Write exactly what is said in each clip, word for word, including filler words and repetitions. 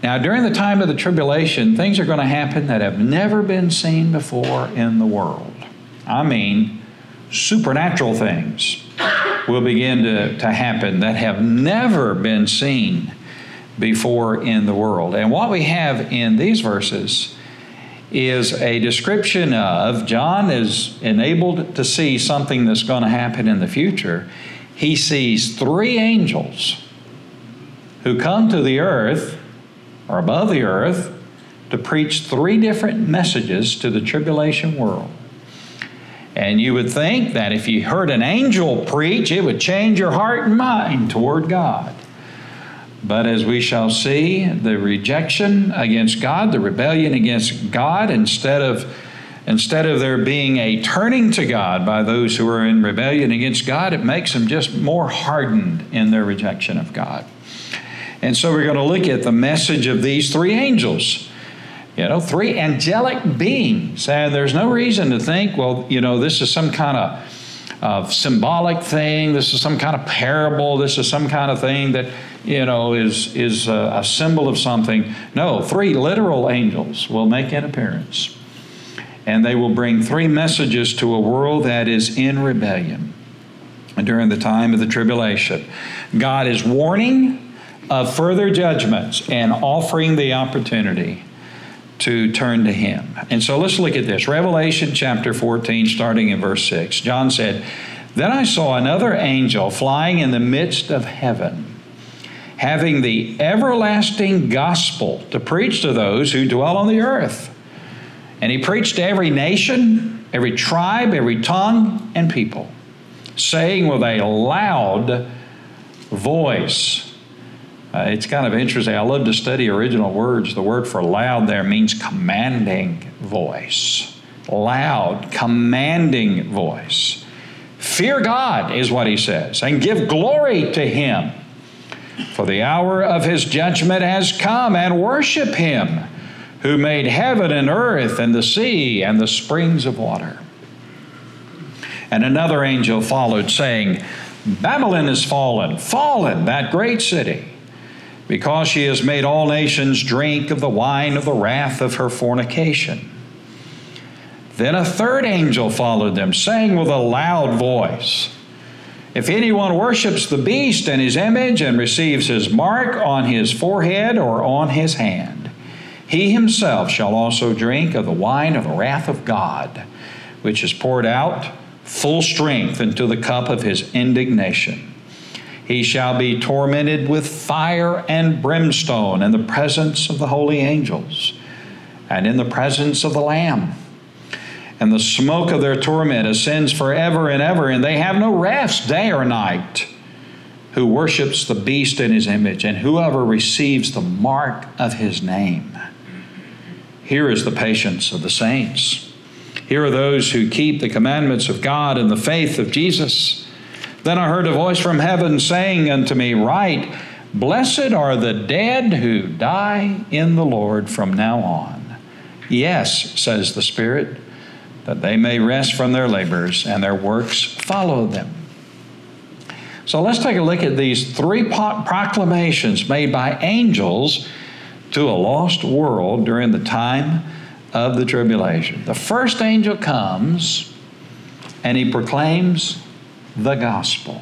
Now, during the time of the tribulation, things are going to happen that have never been seen before in the world. I mean, supernatural things will begin to, to happen that have never been seen before in the world. And what we have in these verses is a description of, John is enabled to see something that's going to happen in the future. He sees three angels who come to the earth, or above the earth, to preach three different messages to the tribulation world. And you would think that if you heard an angel preach, it would change your heart and mind toward God. But as we shall see, the rejection against God, the rebellion against God, instead of, instead of there being a turning to God by those who are in rebellion against God, it makes them just more hardened in their rejection of God. And so we're going to look at the message of these three angels. You know, three angelic beings. And there's no reason to think, well, you know, this is some kind of, of symbolic thing. This is some kind of parable. This is some kind of thing that, you know, is, is a, a symbol of something. No, three literal angels will make an appearance. And they will bring three messages to a world that is in rebellion during the time of the tribulation. God is warning of further judgments and offering the opportunity to turn to Him. And so let's look at this. Revelation chapter fourteen, starting in verse six. John said, "Then I saw another angel flying in the midst of heaven, having the everlasting gospel to preach to those who dwell on the earth. And he preached to every nation, every tribe, every tongue, and people, saying with a loud voice." Uh, it's kind of interesting. I love to study original words. The word for loud there means commanding voice. Loud, commanding voice. "Fear God," is what he says, "and give glory to Him. For the hour of His judgment has come, and worship Him who made heaven and earth and the sea and the springs of water." And another angel followed, saying, "Babylon is fallen, fallen, that great city, because she has made all nations drink of the wine of the wrath of her fornication." Then a third angel followed them, saying with a loud voice, "If anyone worships the beast and his image and receives his mark on his forehead or on his hand, he himself shall also drink of the wine of the wrath of God, which is poured out full strength into the cup of His indignation. He shall be tormented with fire and brimstone in the presence of the holy angels and in the presence of the Lamb. And the smoke of their torment ascends forever and ever, and they have no rest day or night, who worships the beast in his image, and whoever receives the mark of his name. Here is the patience of the saints. Here are those who keep the commandments of God and the faith of Jesus. Then I heard a voice from heaven saying unto me, Write, blessed are the dead who die in the Lord from now on. Yes, says the Spirit, that they may rest from their labors and their works follow them." So let's take a look at these three proclamations made by angels to a lost world during the time of the tribulation. The first angel comes and he proclaims the gospel.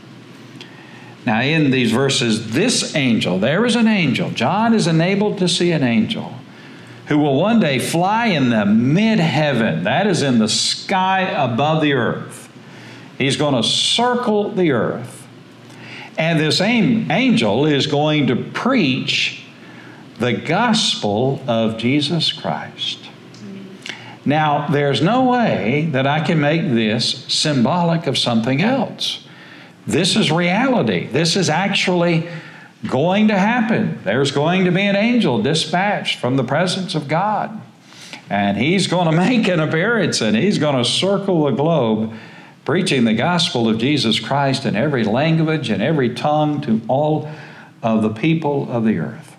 Now in these verses, this angel, there is an angel. John is enabled to see an angel who will one day fly in the mid-heaven. That is in the sky above the earth. He's going to circle the earth. And this angel is going to preach the gospel of Jesus Christ. Now, there's no way that I can make this symbolic of something else. This is reality. This is actually going to happen. There's going to be an angel dispatched from the presence of God. And he's going to make an appearance, and he's going to circle the globe preaching the gospel of Jesus Christ in every language and every tongue to all of the people of the earth.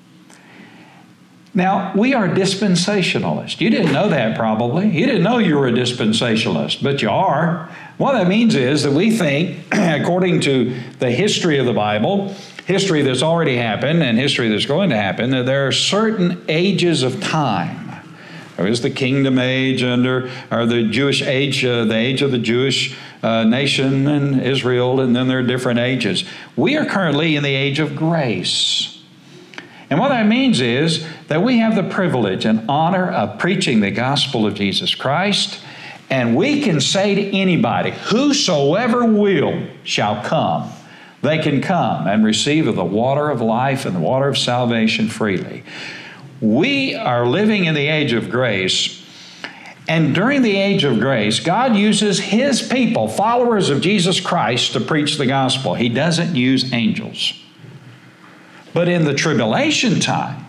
Now, we are dispensationalists. You didn't know that probably. You didn't know you were a dispensationalist, but you are. What that means is that we think, according to the history of the Bible, history that's already happened and history that's going to happen, that there are certain ages of time. There is the kingdom age under, or the Jewish age, uh, the age of the Jewish uh, nation and Israel, and then there are different ages. We are currently in the age of grace. And what that means is that we have the privilege and honor of preaching the gospel of Jesus Christ, and we can say to anybody, whosoever will shall come. They can come and receive of the water of life and the water of salvation freely. We are living in the age of grace, and during the age of grace, God uses His people, followers of Jesus Christ, to preach the gospel. He doesn't use angels. But in the tribulation time,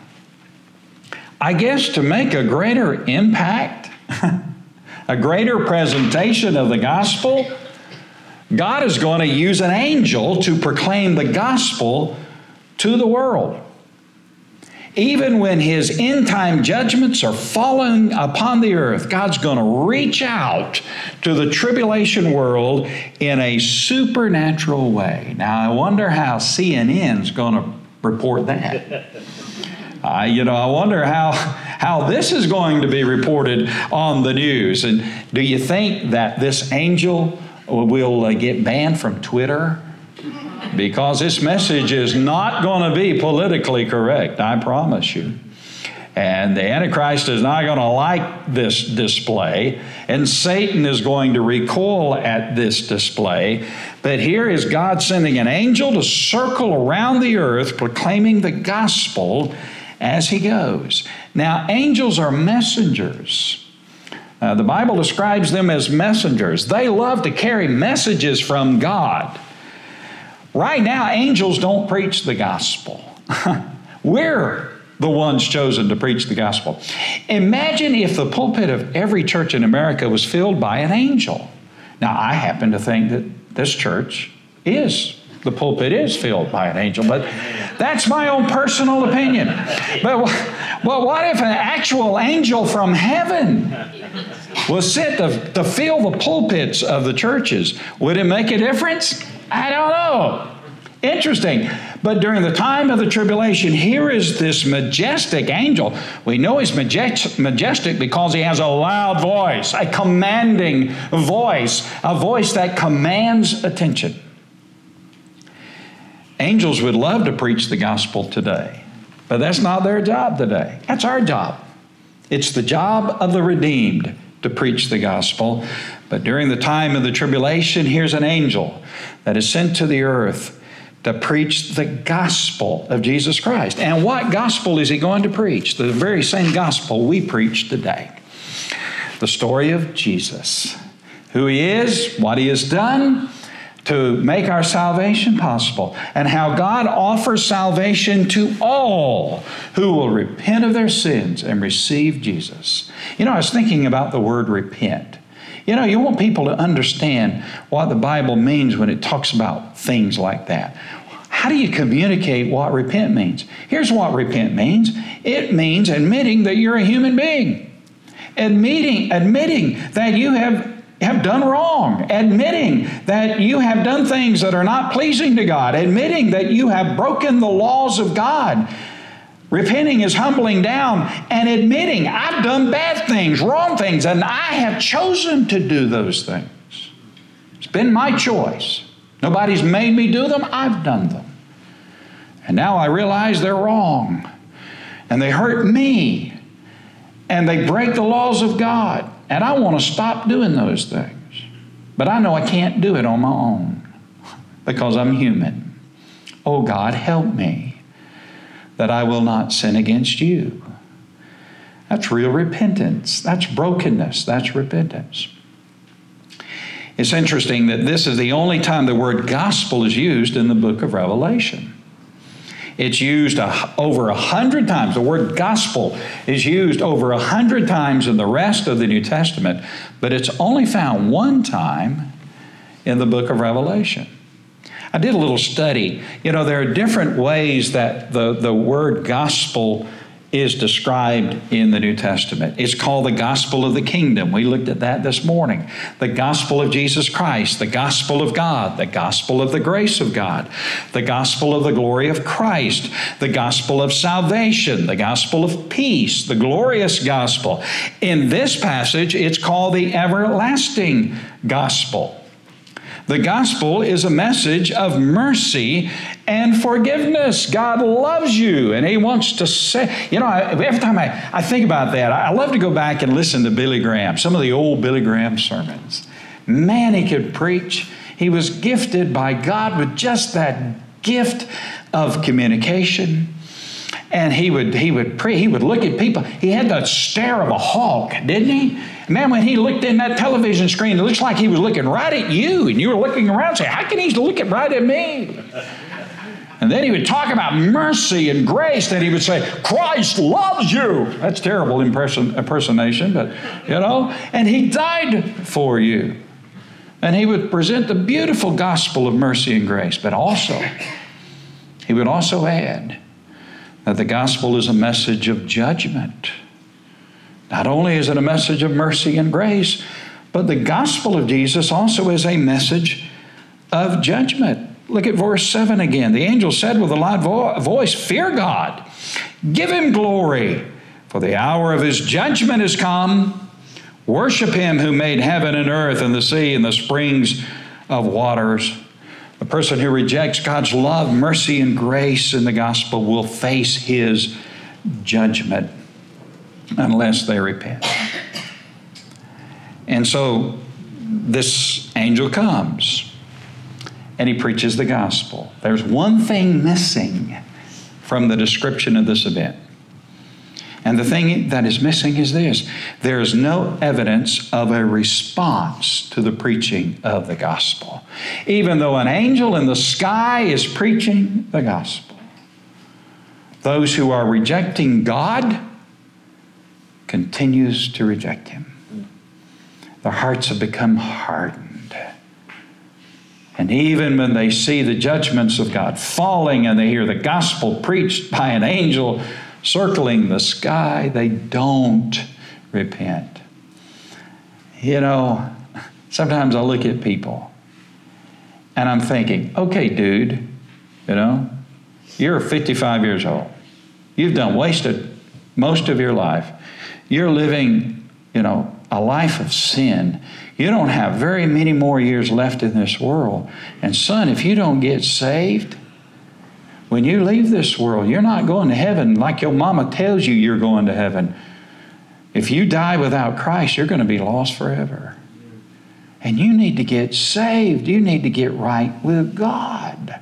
I guess to make a greater impact, a greater presentation of the gospel, God is going to use an angel to proclaim the gospel to the world. Even when His end-time judgments are falling upon the earth, God's going to reach out to the tribulation world in a supernatural way. Now, I wonder how C N N's going to report that. Uh, you know, I wonder how, how this is going to be reported on the news. And do you think that this angel will uh, get banned from Twitter? Because this message is not going to be politically correct, I promise you. And the Antichrist is not going to like this display, and Satan is going to recoil at this display. But here is God sending an angel to circle around the earth, proclaiming the gospel as He goes. Now, angels are messengers. Uh, the Bible describes them as messengers. They love to carry messages from God. Right now, angels don't preach the gospel. We're the ones chosen to preach the gospel. Imagine if the pulpit of every church in America was filled by an angel. Now, I happen to think that this church is, the pulpit is filled by an angel, but that's my own personal opinion. But, but what if an actual angel from heaven was sent to, to fill the pulpits of the churches? Would it make a difference? I don't know. Interesting. But during the time of the tribulation, here is this majestic angel. We know he's majestic because he has a loud voice, a commanding voice, a voice that commands attention. Angels would love to preach the gospel today, but that's not their job today. That's our job. It's the job of the redeemed to preach the gospel. But during the time of the tribulation, here's an angel that is sent to the earth to preach the gospel of Jesus Christ. And what gospel is he going to preach? The very same gospel we preach today. The story of Jesus, who He is, what He has done to make our salvation possible, and how God offers salvation to all who will repent of their sins and receive Jesus. You know, I was thinking about the word repent. You know, you want people to understand what the Bible means when it talks about things like that. How do you communicate what repent means? Here's what repent means. It means admitting that you're a human being. Admitting, admitting that you have, have done wrong. Admitting that you have done things that are not pleasing to God. Admitting that you have broken the laws of God. Repenting is humbling down and admitting, I've done bad things, wrong things, and I have chosen to do those things. It's been my choice. Nobody's made me do them. I've done them. And now I realize they're wrong. And they hurt me. And they break the laws of God. And I want to stop doing those things. But I know I can't do it on my own because I'm human. Oh God, help me, that I will not sin against you. That's real repentance. That's brokenness. That's repentance. It's interesting that this is the only time the word gospel is used in the book of Revelation. It's used a, over a hundred times. The word gospel is used over a hundred times in the rest of the New Testament, but it's only found one time in the book of Revelation. I did a little study. You know, there are different ways that the, the word gospel is described in the New Testament. It's called the gospel of the kingdom. We looked at that this morning. The gospel of Jesus Christ, the gospel of God, the gospel of the grace of God, the gospel of the glory of Christ, the gospel of salvation, the gospel of peace, the glorious gospel. In this passage, it's called the everlasting gospel. The gospel is a message of mercy and forgiveness. God loves you, and He wants to say, you know, every time I, I think about that, I love to go back and listen to Billy Graham, some of the old Billy Graham sermons. Man, he could preach. He was gifted by God with just that gift of communication. And he would he would pray, he would look at people. He had the stare of a hawk, didn't he? Man, when he looked in that television screen, it looks like he was looking right at you, and you were looking around saying, how can he look right at me? And then he would talk about mercy and grace. Then he would say, Christ loves you. That's terrible imperson- impersonation, but, you know, and He died for you. And he would present the beautiful gospel of mercy and grace, but also, he would also add that the gospel is a message of judgment. Not only is it a message of mercy and grace, but the gospel of Jesus also is a message of judgment. Look at verse seven again. The angel said with a loud vo- voice, fear God, give Him glory, for the hour of His judgment is come. Worship Him who made heaven and earth and the sea and the springs of waters. The person who rejects God's love, mercy, and grace in the gospel will face His judgment unless they repent. And so this angel comes and he preaches the gospel. There's one thing missing from the description of this event. And the thing that is missing is this. There is no evidence of a response to the preaching of the gospel. Even though an angel in the sky is preaching the gospel, those who are rejecting God continues to reject Him. Their hearts have become hardened. And even when they see the judgments of God falling and they hear the gospel preached by an angel circling the sky, they don't repent. You know, sometimes I look at people and I'm thinking, okay, dude, you know, you're fifty-five years old. You've done wasted most of your life. You're living, you know, a life of sin. You don't have very many more years left in this world. And son, if you don't get saved, when you leave this world, you're not going to heaven like your mama tells you you're going to heaven. If you die without Christ, you're going to be lost forever. And you need to get saved. You need to get right with God.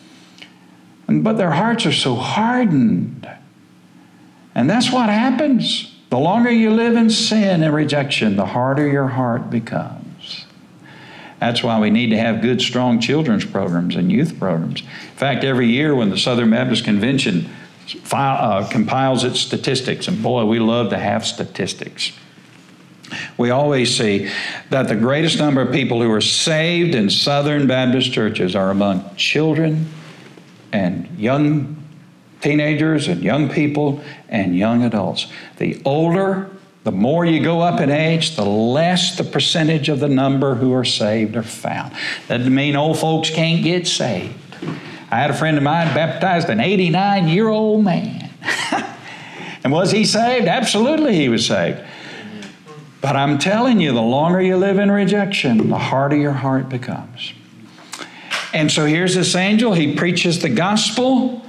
But their hearts are so hardened. And that's what happens. The longer you live in sin and rejection, the harder your heart becomes. That's why we need to have good, strong children's programs and youth programs. In fact, every year when the Southern Baptist Convention file, uh, compiles its statistics, and boy, we love to have statistics, we always see that the greatest number of people who are saved in Southern Baptist churches are among children and young teenagers and young people and young adults. The older, the more you go up in age, the less the percentage of the number who are saved are found. That doesn't mean old folks can't get saved. I had a friend of mine baptized an eighty-nine-year-old man. And was he saved? Absolutely he was saved. But I'm telling you, the longer you live in rejection, the harder your heart becomes. And so here's this angel. He preaches the gospel,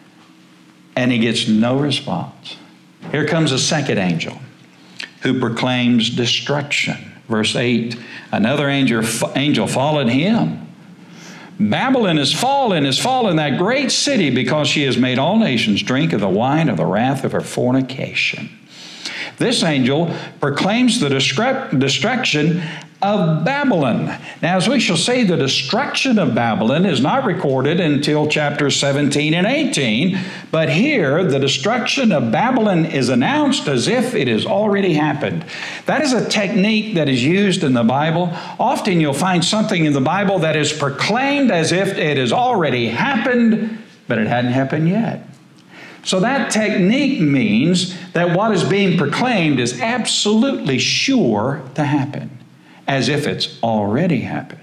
and he gets no response. Here comes a second angel who proclaims destruction. Verse eight, another angel, angel followed him. Babylon is fallen, is fallen, that great city, because she has made all nations drink of the wine of the wrath of her fornication. This angel proclaims the destruction of Babylon. Now, as we shall see, the destruction of Babylon is not recorded until chapters seventeen and eighteen, but here the destruction of Babylon is announced as if it has already happened. That is a technique that is used in the Bible. Often you'll find something in the Bible that is proclaimed as if it has already happened, but it hadn't happened yet. So that technique means that what is being proclaimed is absolutely sure to happen, as if it's already happened.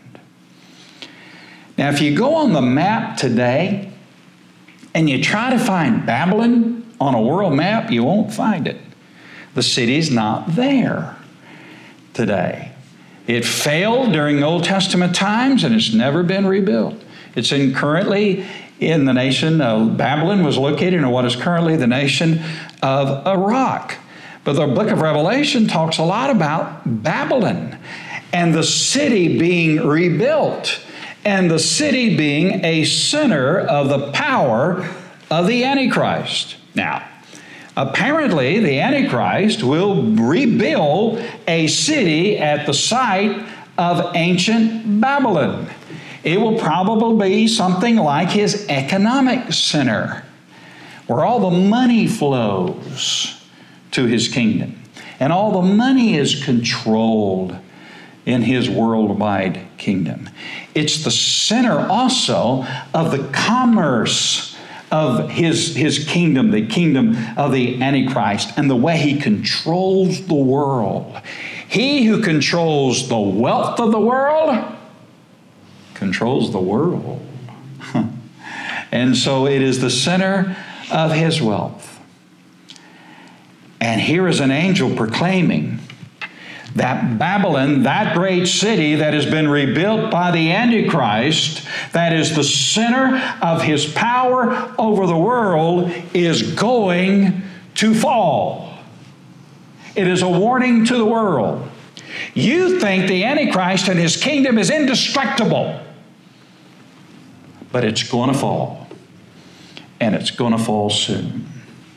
Now, if you go on the map today and you try to find Babylon on a world map, you won't find it. The city's not there today. It failed during Old Testament times and it's never been rebuilt. It's in currently in the nation of Babylon was located in what is currently the nation of Iraq. But the book of Revelation talks a lot about Babylon and the city being rebuilt and the city being a center of the power of the Antichrist. Now, apparently the Antichrist will rebuild a city at the site of ancient Babylon. It will probably be something like his economic center, where all the money flows to his kingdom. And all the money is controlled in his worldwide kingdom. It's the center also of the commerce of his, his kingdom, the kingdom of the Antichrist, and the way he controls the world. He who controls the wealth of the world controls the world. And so it is the center of his wealth. And here is an angel proclaiming that Babylon, that great city that has been rebuilt by the Antichrist, that is the center of his power over the world, is going to fall. It is a warning to the world. You think the Antichrist and his kingdom is indestructible, but it's going to fall, and it's going to fall soon.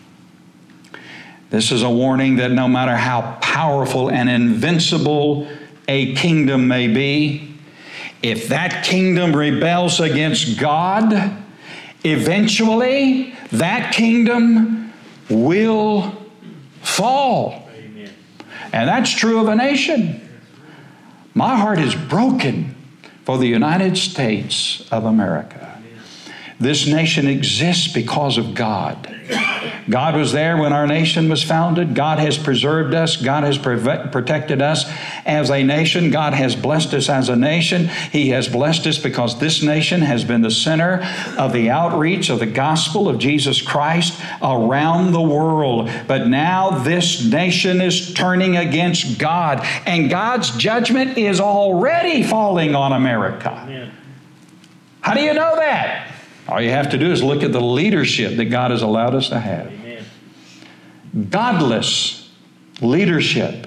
This is a warning that no matter how powerful and invincible a kingdom may be, if that kingdom rebels against God, eventually that kingdom will fall. Amen. And that's true of a nation. My heart is broken for the United States of America. This nation exists because of God. God was there when our nation was founded. God has preserved us. God has protected us as a nation. God has blessed us as a nation. He has blessed us because this nation has been the center of the outreach of the gospel of Jesus Christ around the world. But now this nation is turning against God, and God's judgment is already falling on America. Amen. How do you know that? All you have to do is look at the leadership that God has allowed us to have. Amen. Godless leadership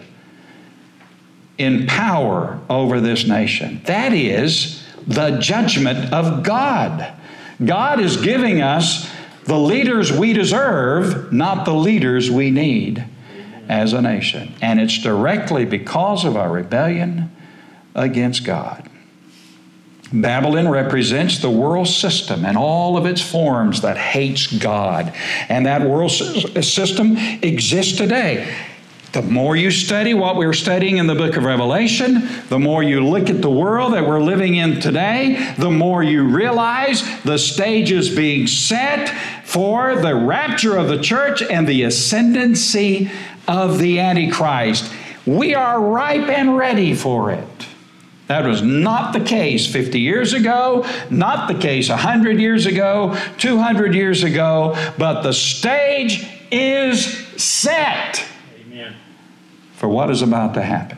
in power over this nation. That is the judgment of God. God is giving us the leaders we deserve, not the leaders we need. Amen. As a nation. And it's directly because of our rebellion against God. Babylon represents the world system and all of its forms that hates God. And that world system exists today. The more you study what we're studying in the book of Revelation, the more you look at the world that we're living in today, the more you realize the stage is being set for the rapture of the church and the ascendancy of the Antichrist. We are ripe and ready for it. That was not the case fifty years ago, not the case one hundred years ago, two hundred years ago, but the stage is set. Amen. For what is about to happen.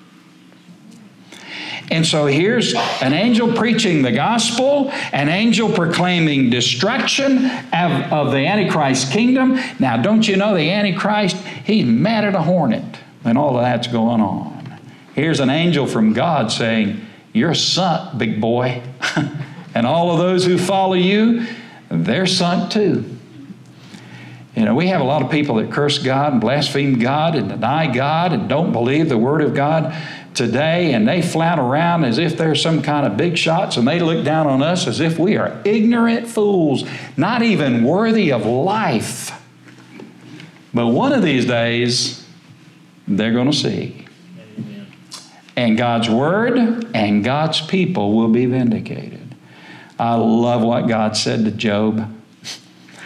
And so here's an angel preaching the gospel, an angel proclaiming destruction of, of the Antichrist kingdom. Now, don't you know the Antichrist, he's mad at a hornet when all of that's going on. Here's an angel from God saying, you're sunk, big boy. And all of those who follow you, they're sunk too. You know, we have a lot of people that curse God and blaspheme God and deny God and don't believe the Word of God today, and they flout around as if they're some kind of big shots, and they look down on us as if we are ignorant fools, not even worthy of life. But one of these days, they're going to see. And God's word and God's people will be vindicated. I love what God said to Job.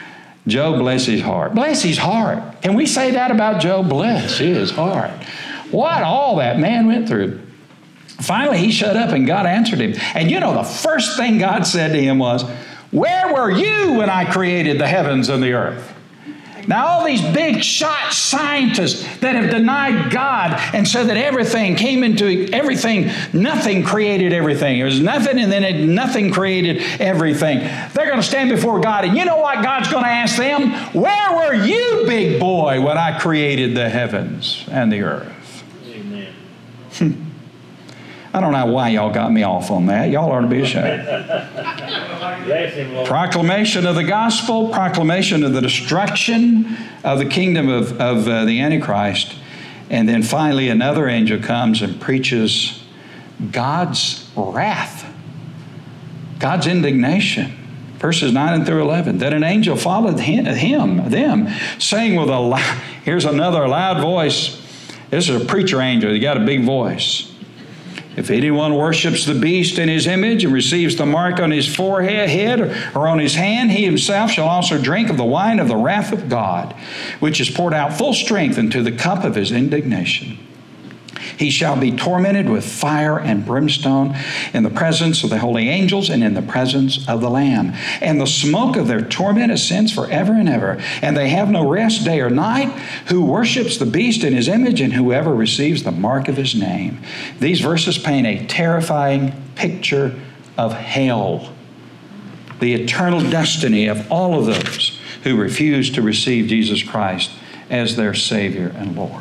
Job, bless his heart. Bless his heart. Can we say that about Job? Bless his heart. What all that man went through. Finally, he shut up and God answered him. And you know, the first thing God said to him was, where were you when I created the heavens and the earth? Now, all these big shot scientists that have denied God and said that everything came into everything, nothing created everything. It was nothing and then it, nothing created everything. They're going to stand before God, and you know what God's going to ask them? Where were you, big boy, when I created the heavens and the earth? Amen. I don't know why y'all got me off on that. Y'all ought to be ashamed. Proclamation of the gospel, proclamation of the destruction of the kingdom of, of uh, the Antichrist. And then finally another angel comes and preaches God's wrath, God's indignation. Verses nine through eleven. Then an angel followed him, him them, saying with a loud, here's another loud voice. This is a preacher angel. He got a big voice. If anyone worships the beast in his image and receives the mark on his forehead or on his hand, he himself shall also drink of the wine of the wrath of God, which is poured out full strength into the cup of his indignation. He shall be tormented with fire and brimstone in the presence of the holy angels and in the presence of the Lamb. And the smoke of their torment ascends forever and ever. And they have no rest day or night, who worships the beast in his image and whoever receives the mark of his name. These verses paint a terrifying picture of hell, the eternal destiny of all of those who refuse to receive Jesus Christ as their Savior and Lord.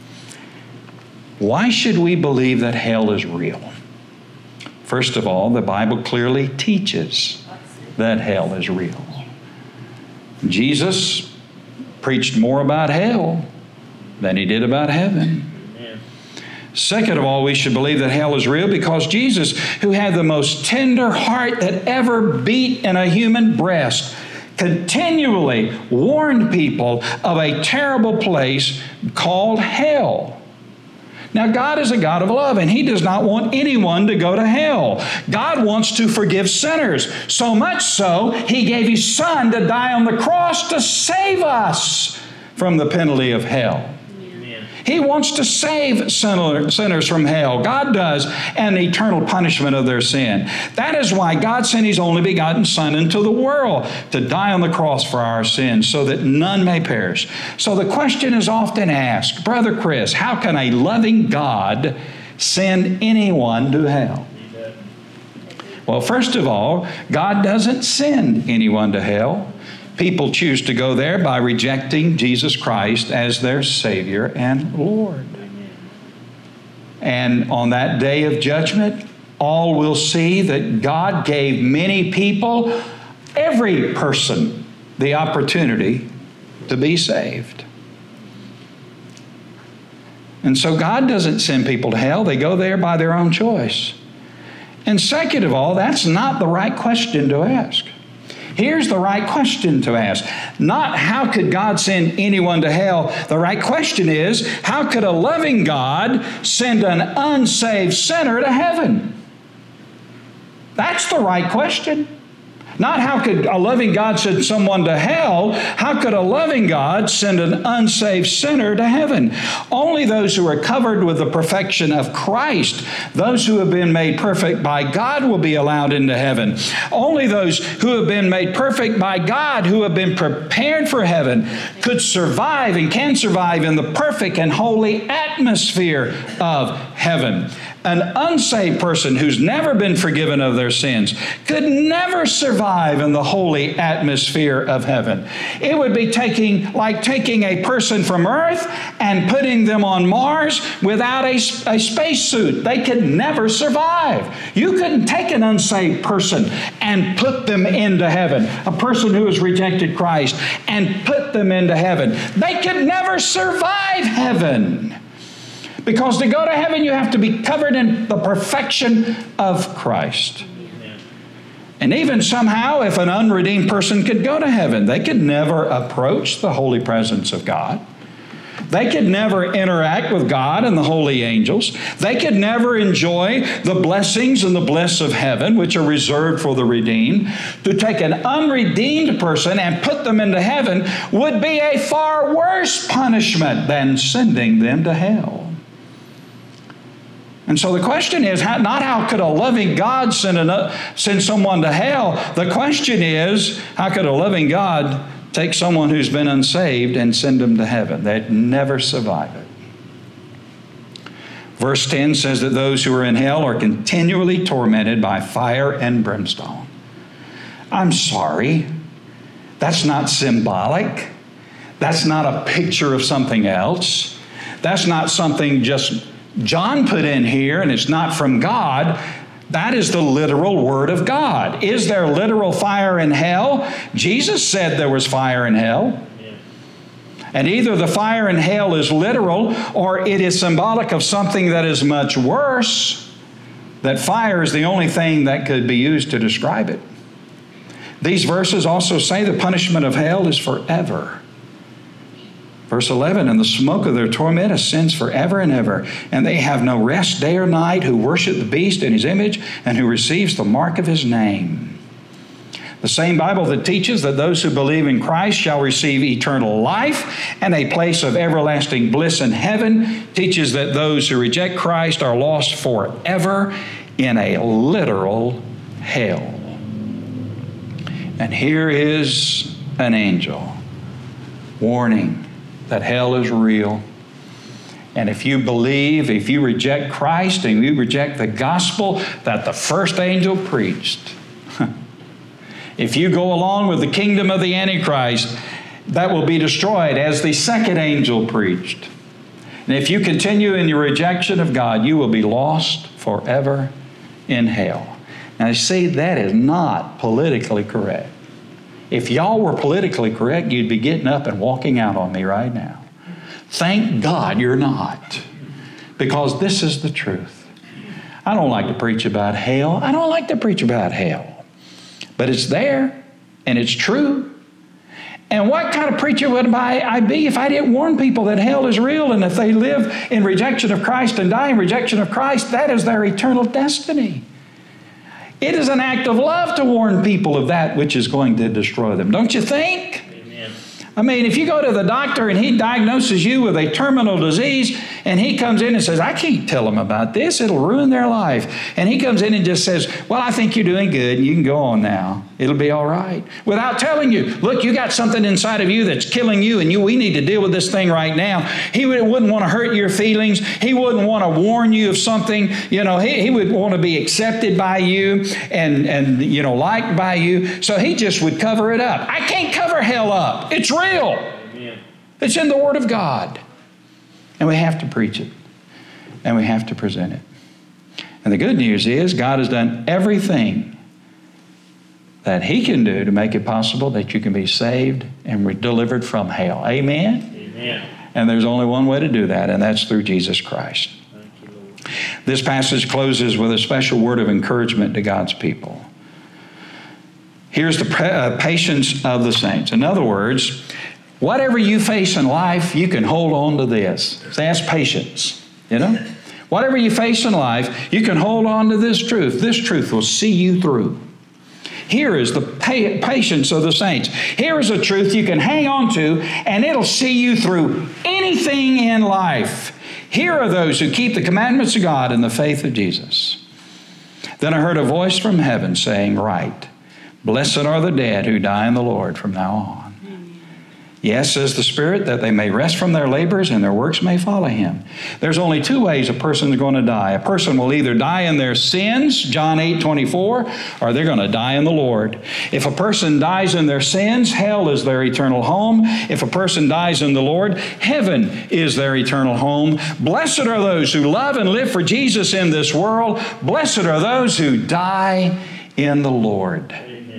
Why should we believe that hell is real? First of all, the Bible clearly teaches that hell is real. Jesus preached more about hell than he did about heaven. Amen. Second of all, we should believe that hell is real because Jesus, who had the most tender heart that ever beat in a human breast, continually warned people of a terrible place called hell. Now, God is a God of love, and he does not want anyone to go to hell. God wants to forgive sinners. So much so, he gave his Son to die on the cross to save us from the penalty of hell. Amen. He wants to save sinners from hell. God does, and the eternal punishment of their sin. That is why God sent his only begotten Son into the world to die on the cross for our sins so that none may perish. So the question is often asked, Brother Chris, how can a loving God send anyone to hell? Well, first of all, God doesn't send anyone to hell. People choose to go there by rejecting Jesus Christ as their Savior and Lord. And on that day of judgment, all will see that God gave many people, every person, the opportunity to be saved. And so God doesn't send people to hell. They go there by their own choice. And second of all, that's not the right question to ask. Here's the right question to ask. Not how could God send anyone to hell? The right question is, how could a loving God send an unsaved sinner to heaven? That's the right question. Not how could a loving God send someone to hell. How could a loving God send an unsaved sinner to heaven? Only those who are covered with the perfection of Christ, those who have been made perfect by God, will be allowed into heaven. Only those who have been made perfect by God, who have been prepared for heaven, could survive and can survive in the perfect and holy atmosphere of heaven. An unsaved person who's never been forgiven of their sins could never survive in the holy atmosphere of heaven. It would be taking like taking a person from Earth and putting them on Mars without a, a spacesuit. They could never survive. You couldn't take an unsaved person and put them into heaven, a person who has rejected Christ, and put them into heaven. They could never survive heaven. Because to go to heaven, you have to be covered in the perfection of Christ. Amen. And even somehow, if an unredeemed person could go to heaven, they could never approach the holy presence of God. They could never interact with God and the holy angels. They could never enjoy the blessings and the bliss of heaven, which are reserved for the redeemed. To take an unredeemed person and put them into heaven would be a far worse punishment than sending them to hell. And so the question is how, not how could a loving God send, an, send someone to hell. The question is, how could a loving God take someone who's been unsaved and send them to heaven? They'd never survive it. Verse ten says that those who are in hell are continually tormented by fire and brimstone. I'm sorry. That's not symbolic. That's not a picture of something else. That's not something just John put in here, and it's not from God. That is the literal Word of God. Is there literal fire in hell? Jesus said there was fire in hell. Yeah. And either the fire in hell is literal or it is symbolic of something that is much worse, that fire is the only thing that could be used to describe it. These verses also say the punishment of hell is forever. Verse eleven, and the smoke of their torment ascends forever and ever, and they have no rest day or night who worship the beast in his image and who receives the mark of his name. The same Bible that teaches that those who believe in Christ shall receive eternal life and a place of everlasting bliss in heaven teaches that those who reject Christ are lost forever in a literal hell. And here is an angel warning that hell is real. And if you believe, if you reject Christ and you reject the gospel that the first angel preached, if you go along with the kingdom of the Antichrist, that will be destroyed as the second angel preached. And if you continue in your rejection of God, you will be lost forever in hell. Now, you see, that is not politically correct. If y'all were politically correct, you'd be getting up and walking out on me right now. Thank God you're not, because this is the truth. I don't like to preach about hell. I don't like to preach about hell. But it's there, and it's true. And what kind of preacher would I be if I didn't warn people that hell is real, and if they live in rejection of Christ and die in rejection of Christ, that is their eternal destiny. It is an act of love to warn people of that which is going to destroy them. Don't you think? Amen. I mean, if you go to the doctor and he diagnoses you with a terminal disease and he comes in and says, I can't tell them about this, it'll ruin their life. And he comes in and just says, well, I think you're doing good and you can go on now. It'll be all right. Without telling you, look, you got something inside of you that's killing you and you, we need to deal with this thing right now. He wouldn't want to hurt your feelings. He wouldn't want to warn you of something. You know, he, he would want to be accepted by you and, and, you know, liked by you. So he just would cover it up. I can't cover hell up. It's real. Amen. It's in the Word of God. And we have to preach it. And we have to present it. And the good news is God has done everything that He can do to make it possible that you can be saved and delivered from hell. Amen? Amen. And there's only one way to do that, and that's through Jesus Christ. Thank you, Lord. This passage closes with a special word of encouragement to God's people. Here's the uh, patience of the saints. In other words, whatever you face in life, you can hold on to this. So that's patience, you know? Whatever you face in life, you can hold on to this truth. This truth will see you through. Here is the pa- patience of the saints. Here is a truth you can hang on to, and it'll see you through anything in life. Here are those who keep the commandments of God in the faith of Jesus. Then I heard a voice from heaven saying, write, blessed are the dead who die in the Lord from now on. Yes, says the Spirit, that they may rest from their labors and their works may follow Him. There's only two ways a person is going to die. A person will either die in their sins, John eight twenty-four, or they're going to die in the Lord. If a person dies in their sins, hell is their eternal home. If a person dies in the Lord, heaven is their eternal home. Blessed are those who love and live for Jesus in this world. Blessed are those who die in the Lord.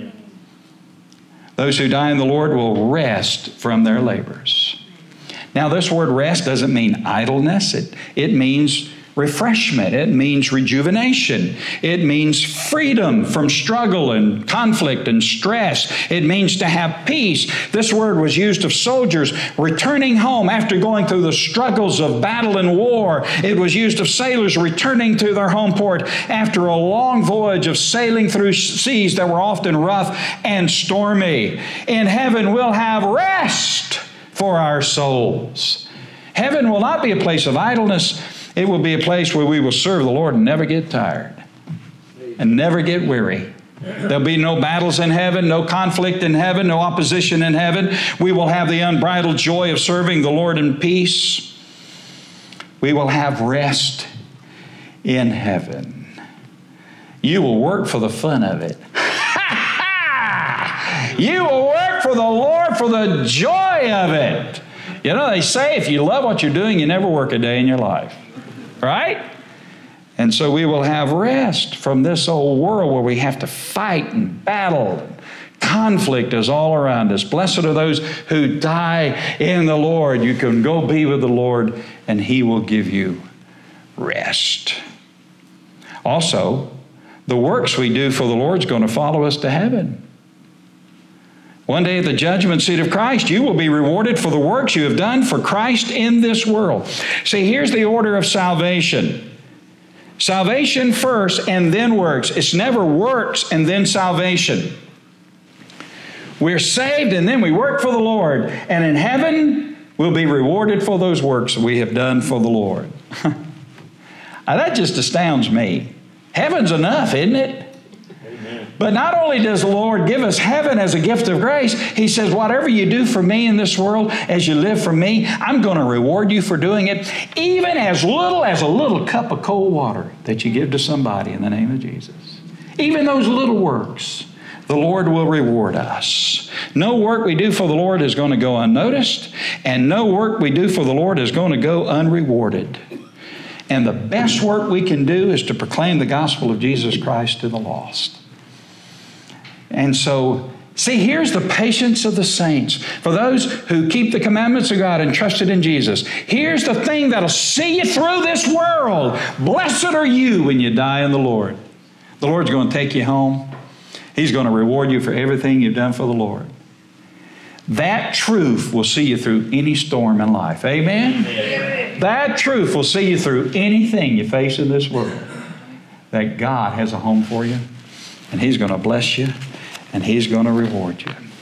Those who die in the Lord will rest from their labors. Now, this word rest doesn't mean idleness. It, it means refreshment. It means rejuvenation. It means freedom from struggle and conflict and stress. It means to have peace. This word was used of soldiers returning home after going through the struggles of battle and war. It was used of sailors returning to their home port after a long voyage of sailing through seas that were often rough and stormy. In heaven, we'll have rest for our souls. Heaven will not be a place of idleness. It will be a place where we will serve the Lord and never get tired and never get weary. There'll be no battles in heaven, no conflict in heaven, no opposition in heaven. We will have the unbridled joy of serving the Lord in peace. We will have rest in heaven. You will work for the fun of it. You will work for the Lord for the joy of it. You know, they say if you love what you're doing, you never work a day in your life. Right? And so we will have rest from this old world where we have to fight and battle. Conflict is all around us. Blessed are those who die in the Lord. You can go be with the Lord and He will give you rest. Also, the works we do for the Lord is going to follow us to heaven. One day at the judgment seat of Christ, you will be rewarded for the works you have done for Christ in this world. See, here's the order of salvation. Salvation first and then works. It's never works and then salvation. We're saved and then we work for the Lord. And in heaven, we'll be rewarded for those works we have done for the Lord. Now, that just astounds me. Heaven's enough, isn't it? But not only does the Lord give us heaven as a gift of grace, He says, whatever you do for me in this world, as you live for me, I'm going to reward you for doing it, even as little as a little cup of cold water that you give to somebody in the name of Jesus. Even those little works, the Lord will reward us. No work we do for the Lord is going to go unnoticed, and no work we do for the Lord is going to go unrewarded. And the best work we can do is to proclaim the gospel of Jesus Christ to the lost. And so, see, here's the patience of the saints. For those who keep the commandments of God and trusted in Jesus, here's the thing that'll see you through this world. Blessed are you when you die in the Lord. The Lord's going to take you home. He's going to reward you for everything you've done for the Lord. That truth will see you through any storm in life. Amen? Amen. That truth will see you through anything you face in this world. That God has a home for you, and He's going to bless you, and He's going to reward you.